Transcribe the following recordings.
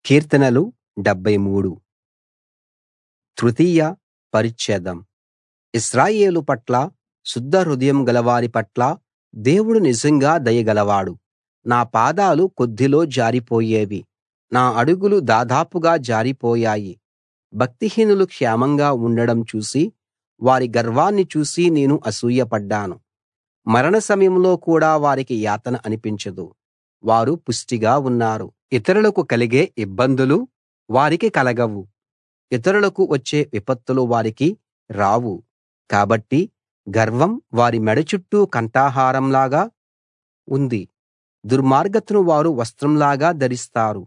కీర్తనలు 73 తృతీయ పరిచ్ఛేదం. ఇశ్రాయేలు పట్ల, శుద్ధ హృదయం గలవారి పట్ల దేవుడు నిజంగా దయ గలవాడు. నా పాదాలు కొద్దిలో జారిపోయేవి, నా అడుగులు దాదాపుగా జారిపోయాయి. భక్తిహీనులు క్షేమంగా ఉండడం చూసి, వారి గర్వాన్ని చూసి నేను అసూయపడ్డాను. మరణ సమయంలో కూడా వారికి యాతన అనిపించదు. వారు పుష్టిగా ఉన్నారు. ఇతరులకు కలిగే ఇబ్బందులు వారికి కలగవు. ఇతరులకు వచ్చే విపత్తులు వారికి రావు. కాబట్టి గర్వం వారి మెడ చుట్టూ కంఠహారంలాగా ఉంది. దుర్మార్గతను వారు వస్త్రంలాగా ధరిస్తారు.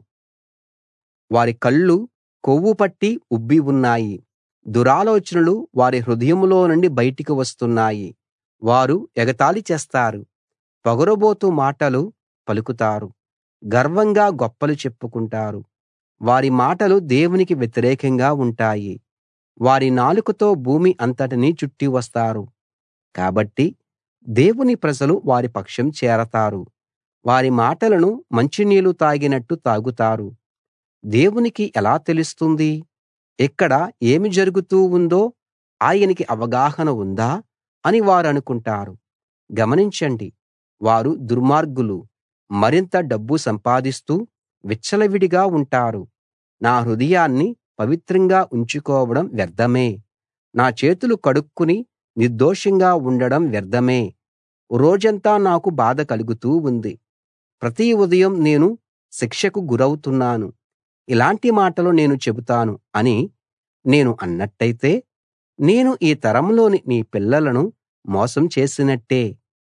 వారి కళ్ళు కొవ్వు పట్టి ఉబ్బి ఉన్నాయి. దురాలోచనలు వారి హృదయంలో నుండి బయటికి వస్తున్నాయి. వారు ఎగతాళి చేస్తారు, పొగరుబోతు మాటలు పలుకుతారు, గర్వంగా గొప్పలు చెప్పుకుంటారు. వారి మాటలు దేవునికి వ్యతిరేకంగా ఉంటాయి. వారి నాలుకతో భూమి అంతటినీ చుట్టి వస్తారు. కాబట్టి దేవుని ప్రజలు వారి పక్షం చేరతారు. వారి మాటలను మంచినీళ్లు తాగినట్టు తాగుతారు. దేవునికి ఎలా తెలుస్తుంది? ఇక్కడ ఏమి జరుగుతూ ఉందో ఆయనకి అవగాహన ఉందా అని వారనుకుంటారు. గమనించండి, వారు దుర్మార్గులు. మరింత డబ్బు సంపాదిస్తూ విచ్చలవిడిగా ఉంటారు. నా హృదయాన్ని పవిత్రంగా ఉంచుకోవడం వ్యర్థమే. నా చేతులు కడుక్కుని నిర్దోషంగా ఉండడం వ్యర్థమే. రోజంతా నాకు బాధ కలుగుతూ ఉంది. ప్రతి ఉదయం నేను శిక్షకు గురౌతున్నాను. ఇలాంటి మాటలు నేను చెబుతాను అని నేను అన్నట్టయితే, నేను ఈ తరంలోని నీ పిల్లలను మోసం చేసినట్టే.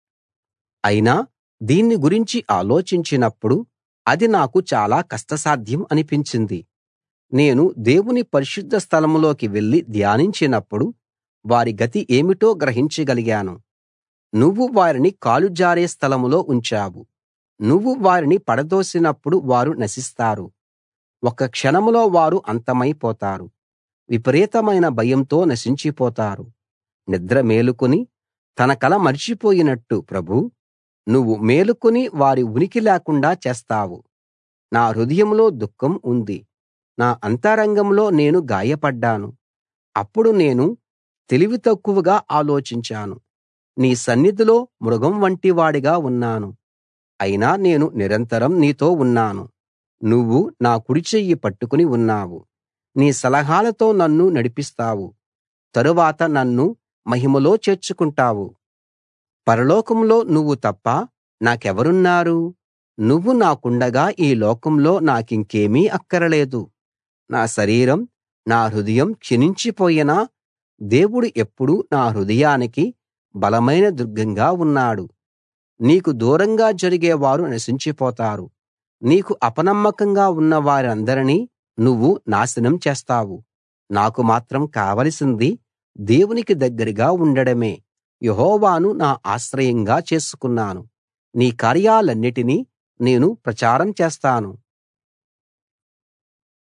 అయినా దీన్ని గురించి ఆలోచించినప్పుడు అది నాకు చాలా కష్టసాధ్యం అనిపించింది. నేను దేవుని పరిశుద్ధ స్థలంలోకి వెళ్లి ధ్యానించినప్పుడు వారి గతి ఏమిటో గ్రహించగలిగాను. నువ్వు వారిని కాలు జారే స్థలంలో ఉంచావు. నువ్వు వారిని పడదోసినప్పుడు వారు నశిస్తారు. ఒక్క క్షణంలో వారు అంతమైపోతారు. విపరీతమైన భయంతో నశించిపోతారు. నిద్ర మేలుకుని తన కల మరిచిపోయినట్టు ప్రభూ, నువ్వు మేలుకుని వారి ఉనికి లేకుండా చేస్తావు. నా హృదయంలో దుఃఖం ఉంది. నా అంతరంగంలో నేను గాయపడ్డాను. అప్పుడు నేను తెలివి తక్కువగా ఆలోచించాను. నీ సన్నిధిలో మృగం వంటి వాడిగా ఉన్నాను. అయినా నేను నిరంతరం నీతో ఉన్నాను. నువ్వు నా కుడి చెయ్యి పట్టుకుని ఉన్నావు. నీ సలహాలతో నన్ను నడిపిస్తావు. తరువాత నన్ను మహిమలో చేర్చుకుంటావు. పరలోకంలో నువ్వు తప్ప నాకెవరున్నారు? నువ్వు నాకుండగా ఈ లోకంలో నాకింకేమీ అక్కరలేదు. నా శరీరం, నా హృదయం క్షీణించిపోయినా దేవుడు ఎప్పుడూ నా హృదయానికి బలమైన దుర్గంగా ఉన్నాడు. నీకు దూరంగా జరిగే వారు నశించిపోతారు. నీకు అపనమ్మకంగా ఉన్న వారందరినీ నువ్వు నాశనం చేస్తావు. నాకు మాత్రం కావలసింది దేవునికి దగ్గరగా ఉండడమే. యెహోవాను నా ఆశ్రయంగా చేసుకున్నాను. నీ కార్యాలన్నిటినీ నేను ప్రచారం చేస్తాను.